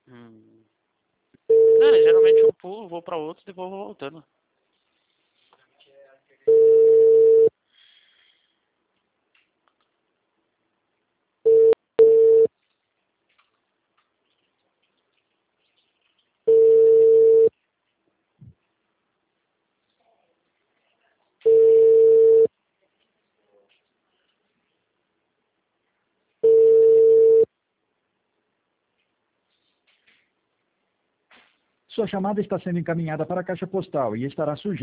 Hum. Geralmente eu pulo, vou pra outro e depois vou voltando. Sua chamada está sendo encaminhada para a caixa postal e estará sujeita